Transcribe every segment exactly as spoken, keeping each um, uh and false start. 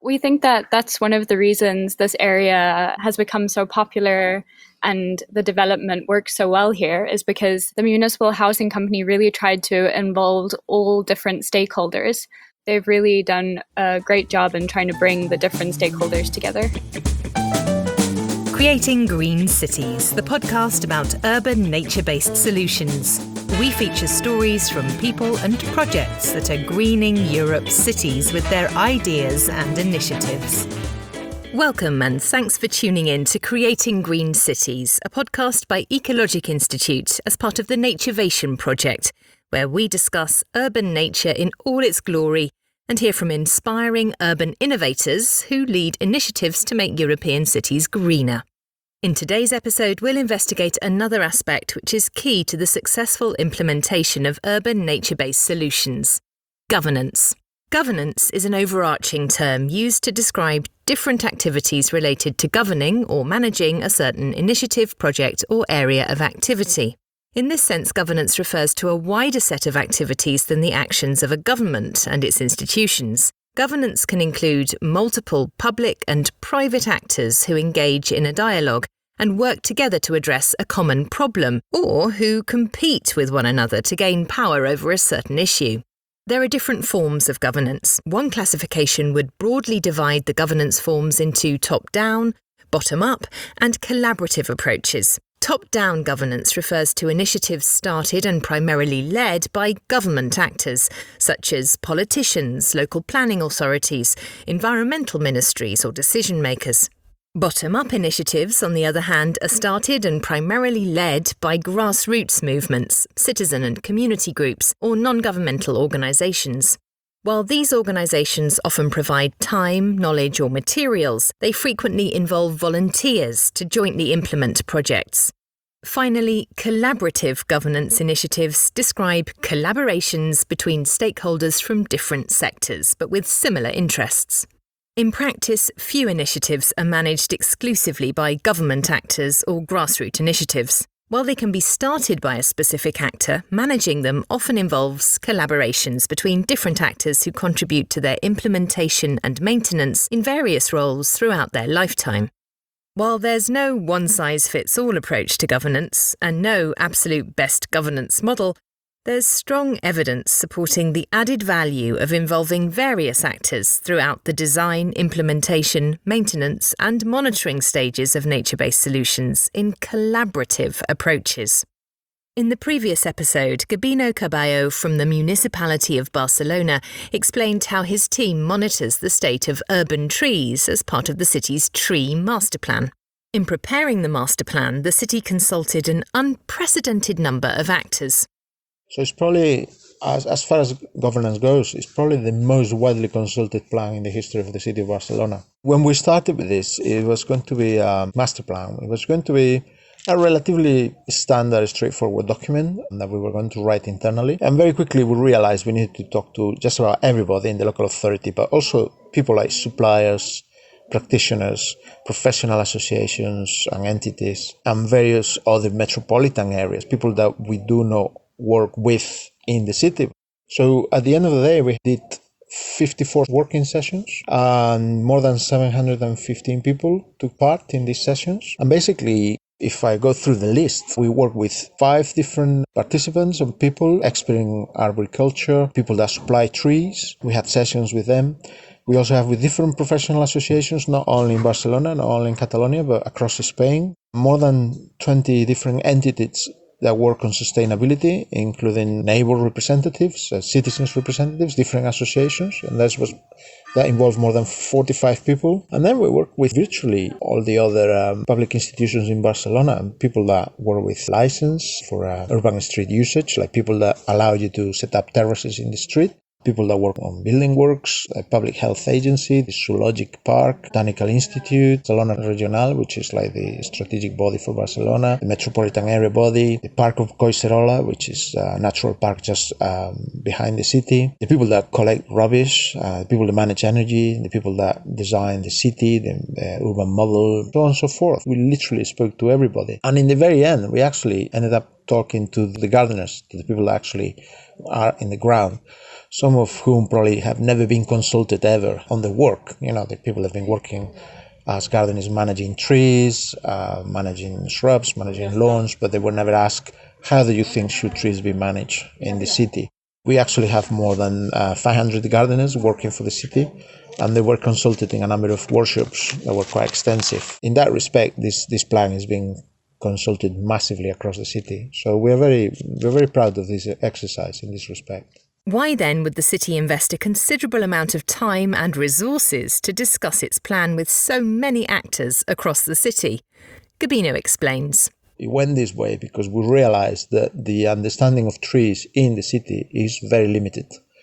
We think that that's one of the reasons this area has become so popular and the development works so well here, is because the municipal housing company really tried to involve all different stakeholders. They've really done a great job in trying to bring the different stakeholders together. Creating Green Cities, the podcast about urban nature-based solutions. We feature stories from people and projects that are greening Europe's cities with their ideas and initiatives. Welcome and thanks for tuning in to Creating Green Cities, a podcast by Ecologic Institute as part of the Naturevation project, where we discuss urban nature in all its glory and hear from inspiring urban innovators who lead initiatives to make European cities greener. In today's episode, we'll investigate another aspect which is key to the successful implementation of urban nature-based solutions: governance. Governance is an overarching term used to describe different activities related to governing or managing a certain initiative, project, or area of activity. In this sense, governance refers to a wider set of activities than the actions of a government and its institutions. Governance can include multiple public and private actors who engage in a dialogue and work together to address a common problem, or who compete with one another to gain power over a certain issue. There are different forms of governance. One classification would broadly divide the governance forms into top-down, bottom-up, and collaborative approaches. Top-down governance refers to initiatives started and primarily led by government actors, such as politicians, local planning authorities, environmental ministries, or decision-makers. Bottom-up initiatives, on the other hand, are started and primarily led by grassroots movements, citizen and community groups, or non-governmental organisations. While these organisations often provide time, knowledge or materials, they frequently involve volunteers to jointly implement projects. Finally, collaborative governance initiatives describe collaborations between stakeholders from different sectors, but with similar interests. In practice, few initiatives are managed exclusively by government actors or grassroots initiatives. While they can be started by a specific actor, managing them often involves collaborations between different actors who contribute to their implementation and maintenance in various roles throughout their lifetime. While there's no one-size-fits-all approach to governance and no absolute best governance model, there's strong evidence supporting the added value of involving various actors throughout the design, implementation, maintenance and monitoring stages of nature-based solutions in collaborative approaches. In the previous episode, Gabino Caballo from the Municipality of Barcelona explained how his team monitors the state of urban trees as part of the city's tree master plan. In preparing the master plan, the city consulted an unprecedented number of actors. So it's probably, as, as far as governance goes, it's probably the most widely consulted plan in the history of the city of Barcelona. When we started with this, it was going to be a master plan. It was going to be a relatively standard, straightforward document that we were going to write internally. And very quickly we realized we needed to talk to just about everybody in the local authority, but also people like suppliers, practitioners, professional associations and entities, and various other metropolitan areas, people that we do know work with in the city. So at the end of the day, we did fifty-four working sessions and more than seven hundred fifteen people took part in these sessions. And basically, if I go through the list, we work with five different participants and people, expert in arboriculture, people that supply trees. We had sessions with them. We also have with different professional associations, not only in Barcelona, not only in Catalonia, but across Spain. More than twenty different entities that work on sustainability, including neighbor representatives, uh, citizens representatives, different associations, and that was that involved more than forty-five people. And then we work with virtually all the other um, public institutions in Barcelona, and people that work with license for uh, urban street usage, like people that allow you to set up terraces in the street, people that work on building works, a public health agency, the Zoologic Park, Botanical Institute, Barcelona Regional, which is like the strategic body for Barcelona, the Metropolitan Area Body, the Park of Collserola, which is a natural park just um, behind the city, the people that collect rubbish, uh, the people that manage energy, the people that design the city, the, the urban model, so on and so forth. We literally spoke to everybody. And in the very end, we actually ended up talking to the gardeners, to the people that actually are in the ground, some of whom probably have never been consulted ever on the work. You know, the people have been working as gardeners managing trees, uh, managing shrubs, managing lawns, but they were never asked, how do you think should trees be managed in the city? We actually have more than uh, five hundred gardeners working for the city, and they were consulted in a number of workshops that were quite extensive. In that respect, this, this plan is being consulted massively across the city. So we're very, we're very proud of this exercise in this respect. Why then would the city invest a considerable amount of time and resources to discuss its plan with so many actors across the city? Gabino explains. It went this way because we realized that the understanding of trees in the city is very limited.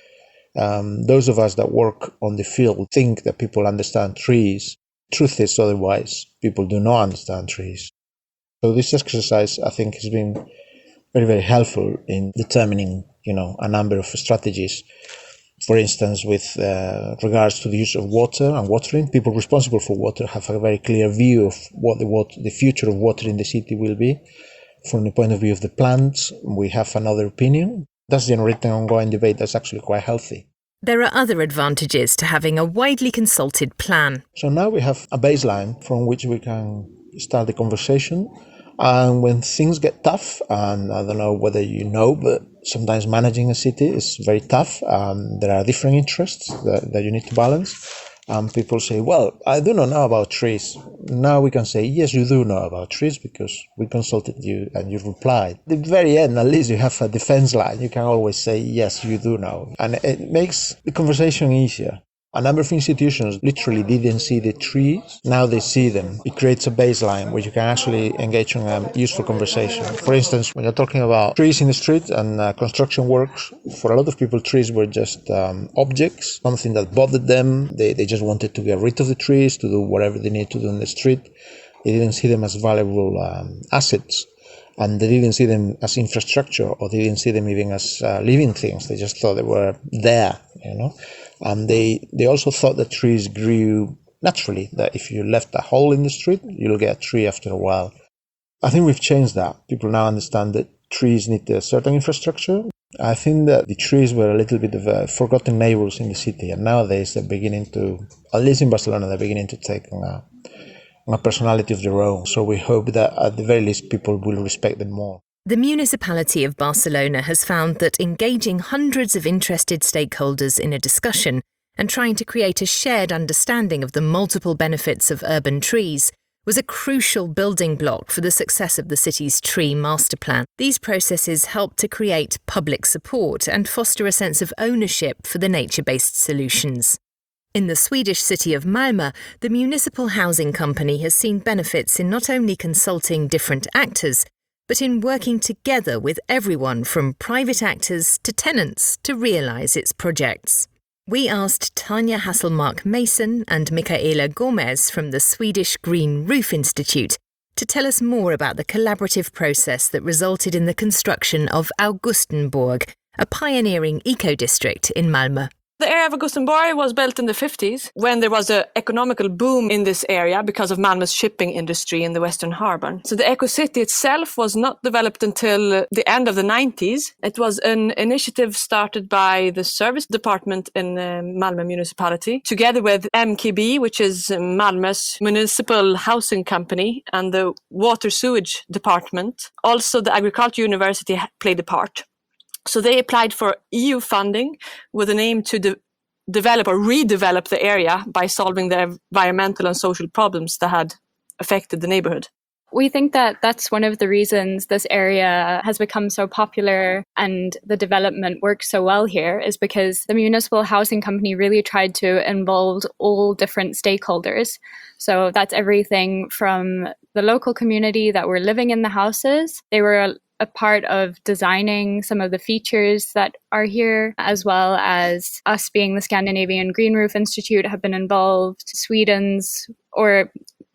Um, those of us that work on the field think that people understand trees. Truth is otherwise. People do not understand trees. So this exercise, I think, has been very, very helpful in determining, you know, a number of strategies. For instance, with uh, regards to the use of water and watering, people responsible for water have a very clear view of what the water, the future of water in the city will be. From the point of view of the plants, we have another opinion. That's generating an ongoing debate that's actually quite healthy. There are other advantages to having a widely consulted plan. So now we have a baseline from which we can start the conversation. And when things get tough, and I don't know whether you know, but sometimes managing a city is very tough. Um, there are different interests that, that you need to balance. Um, people say, well, I do not know about trees. Now we can say, yes, you do know about trees because we consulted you and you replied. At the very end, at least you have a defense line. You can always say, yes, you do know. And it makes the conversation easier. A number of institutions literally didn't see the trees. Now they see them. It creates a baseline where you can actually engage in a useful conversation. For instance, when you're talking about trees in the street and uh, construction works, for a lot of people, trees were just um, objects, something that bothered them. They, they just wanted to get rid of the trees, to do whatever they need to do in the street. They didn't see them as valuable um, assets. And they didn't see them as infrastructure, or they didn't see them even as uh, living things. They just thought they were there, you know. And they, they also thought that trees grew naturally, that if you left a hole in the street, you'll get a tree after a while. I think we've changed that. People now understand that trees need a certain infrastructure. I think that the trees were a little bit of a forgotten neighbors in the city, and nowadays they're beginning to, at least in Barcelona, they're beginning to take on a, on a personality of their own. So we hope that at the very least people will respect them more. The municipality of Barcelona has found that engaging hundreds of interested stakeholders in a discussion and trying to create a shared understanding of the multiple benefits of urban trees was a crucial building block for the success of the city's tree master plan. These processes help to create public support and foster a sense of ownership for the nature-based solutions. In the Swedish city of Malmö, the municipal housing company has seen benefits in not only consulting different actors, but in working together with everyone from private actors to tenants to realise its projects. We asked Tanja Hasselmark Mason and Michaela Gomez from the Swedish Green Roof Institute to tell us more about the collaborative process that resulted in the construction of Augustenborg, a pioneering eco-district in Malmö. The area of Augustenborg was built in the fifties when there was an economical boom in this area because of Malmö's shipping industry in the Western Harbour. So the eco-city itself was not developed until the end of the nineties. It was an initiative started by the service department in uh, Malmö municipality, together with M K B, which is Malmö's municipal housing company, and the water sewage department. Also, the agriculture university played a part. So they applied for E U funding with an aim to de- develop or redevelop the area by solving the environmental and social problems that had affected the neighborhood. We think that that's one of the reasons this area has become so popular and the development works so well here, is because the municipal housing company really tried to involve all different stakeholders. So that's everything from the local community that were living in the houses. They were a, a part of designing some of the features that are here, as well as us being the Scandinavian Green Roof Institute have been involved. Sweden's or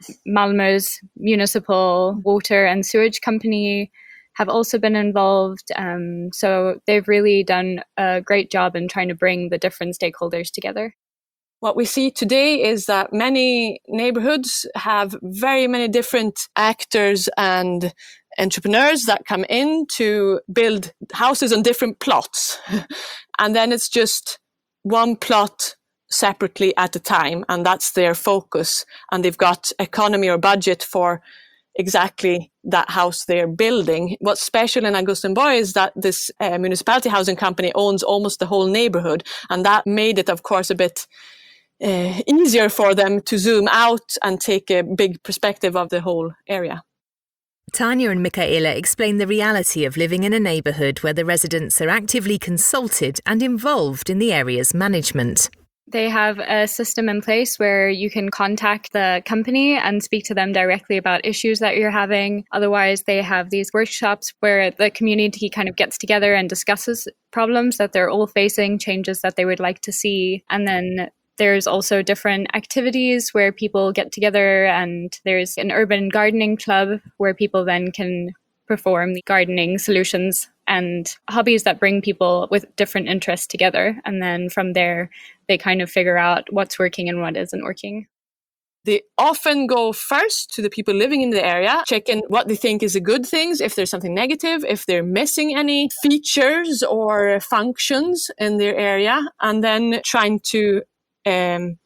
Malmö's municipal water and sewage company have also been involved. Um, so they've really done a great job in trying to bring the different stakeholders together. What we see today is that many neighborhoods have very many different actors and entrepreneurs that come in to build houses on different plots. And then it's just one plot separately at a time, and that's their focus. And they've got economy or budget for exactly that house they're building. What's special in Augustenborg is that this uh, municipality housing company owns almost the whole neighborhood, and that made it, of course, a bit uh, easier for them to zoom out and take a big perspective of the whole area. Tanya and Michaela explain the reality of living in a neighbourhood where the residents are actively consulted and involved in the area's management. They have a system in place where you can contact the company and speak to them directly about issues that you're having. Otherwise, they have these workshops where the community kind of gets together and discusses problems that they're all facing, changes that they would like to see. And then there's also different activities where people get together, and there's an urban gardening club where people then can perform the gardening solutions and hobbies that bring people with different interests together. And then from there, they kind of figure out what's working and what isn't working. They often go first to the people living in the area, checking what they think is the good things, if there's something negative, if they're missing any features or functions in their area, and then trying to um,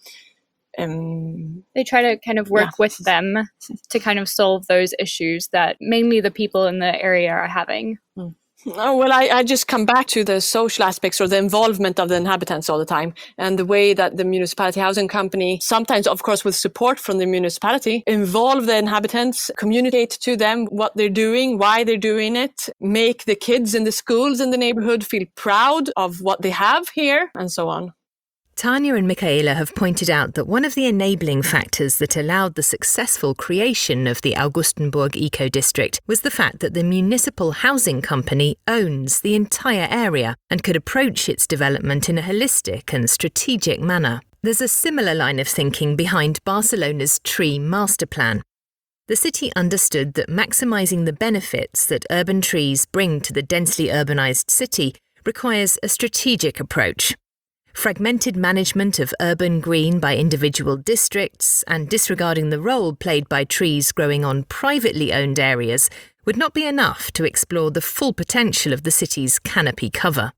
um, they try to kind of work yeah. with them to kind of solve those issues that mainly the people in the area are having. Mm. Oh, well, I, I just come back to the social aspects or the involvement of the inhabitants all the time, and the way that the municipality housing company, sometimes, of course, with support from the municipality, involve the inhabitants, communicate to them what they're doing, why they're doing it, make the kids in the schools in the neighborhood feel proud of what they have here, and so on. Tanya and Michaela have pointed out that one of the enabling factors that allowed the successful creation of the Augustenborg eco-district was the fact that the municipal housing company owns the entire area and could approach its development in a holistic and strategic manner. There's a similar line of thinking behind Barcelona's tree master plan. The city understood that maximising the benefits that urban trees bring to the densely urbanised city requires a strategic approach. Fragmented management of urban green by individual districts and disregarding the role played by trees growing on privately owned areas would not be enough to explore the full potential of the city's canopy cover.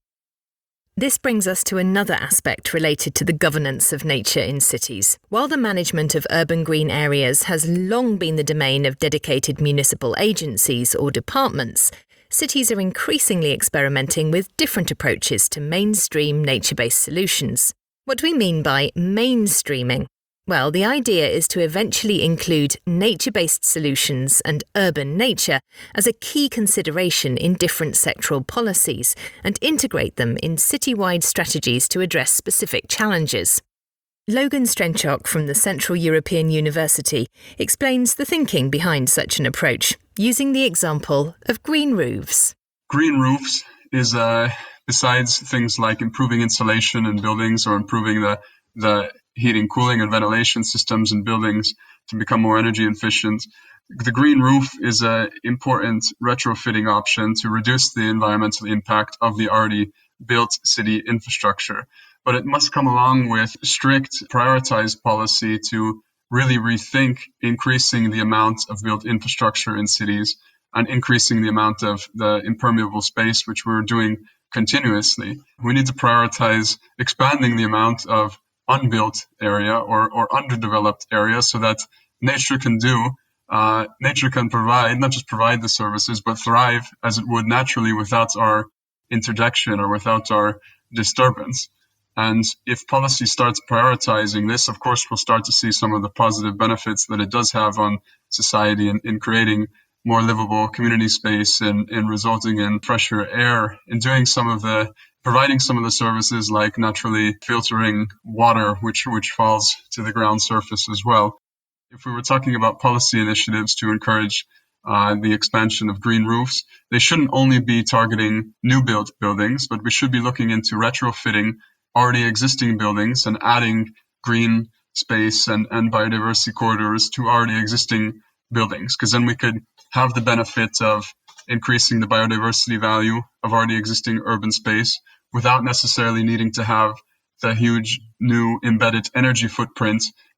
This brings us to another aspect related to the governance of nature in cities. While the management of urban green areas has long been the domain of dedicated municipal agencies or departments, cities are increasingly experimenting with different approaches to mainstream nature-based solutions. What do we mean by mainstreaming? Well, the idea is to eventually include nature-based solutions and urban nature as a key consideration in different sectoral policies and integrate them in citywide strategies to address specific challenges. Logan Strenchok from the Central European University explains the thinking behind such an approach, using the example of green roofs. Green roofs is, uh, besides things like improving insulation in buildings or improving the, the heating, cooling, and ventilation systems in buildings to become more energy efficient, the green roof is an important retrofitting option to reduce the environmental impact of the already built city infrastructure. But it must come along with strict, prioritized policy to really rethink increasing the amount of built infrastructure in cities and increasing the amount of the impermeable space, which we're doing continuously. We need to prioritize expanding the amount of unbuilt area or, or underdeveloped area so that nature can do, uh, nature can provide, not just provide the services, but thrive as it would naturally without our interjection or without our disturbance. And if policy starts prioritizing this, of course, we'll start to see some of the positive benefits that it does have on society in, in creating more livable community space and, and resulting in fresher air and doing some of the, providing some of the services like naturally filtering water, which, which falls to the ground surface as well. If we were talking about policy initiatives to encourage uh, the expansion of green roofs, they shouldn't only be targeting new built buildings, but we should be looking into retrofitting already existing buildings and adding green space and, and biodiversity corridors to already existing buildings, because then we could have the benefit of increasing the biodiversity value of already existing urban space without necessarily needing to have the huge new embedded energy footprint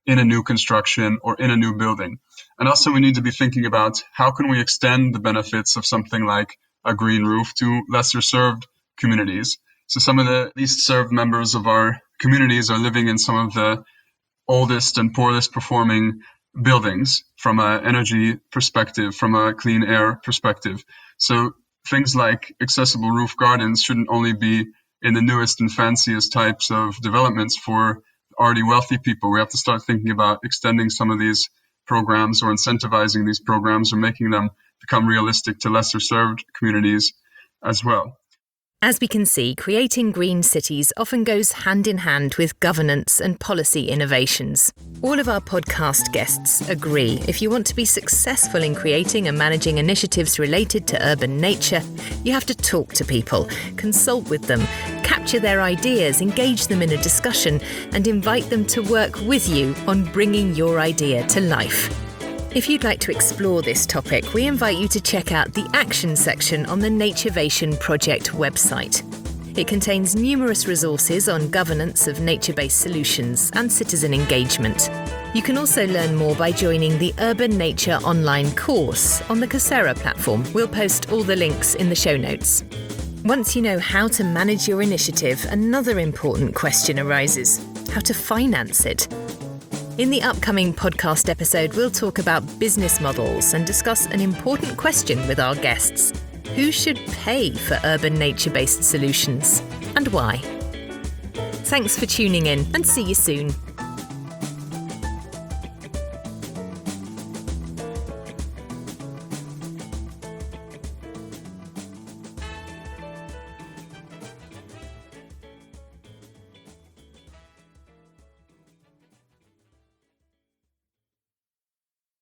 in a new construction or in a new building. And also we need to be thinking about how can we extend the benefits of something like a green roof to lesser served communities. So some of the least served members of our communities are living in some of the oldest and poorest performing buildings from an energy perspective, from a clean air perspective. So things like accessible roof gardens shouldn't only be in the newest and fanciest types of developments for already wealthy people. We have to start thinking about extending some of these programs or incentivizing these programs or making them become realistic to lesser served communities as well. As we can see, creating green cities often goes hand in hand with governance and policy innovations. All of our podcast guests agree if you want to be successful in creating and managing initiatives related to urban nature, you have to talk to people, consult with them, capture their ideas, engage them in a discussion, and invite them to work with you on bringing your idea to life. If you'd like to explore this topic, we invite you to check out the action section on the Naturevation Project website. It contains numerous resources on governance of nature-based solutions and citizen engagement. You can also learn more by joining the Urban Nature online course on the Coursera platform. We'll post all the links in the show notes. Once you know how to manage your initiative, another important question arises: how to finance it. In the upcoming podcast episode, we'll talk about business models and discuss an important question with our guests. Who should pay for urban nature-based solutions, and why? Thanks for tuning in, and see you soon.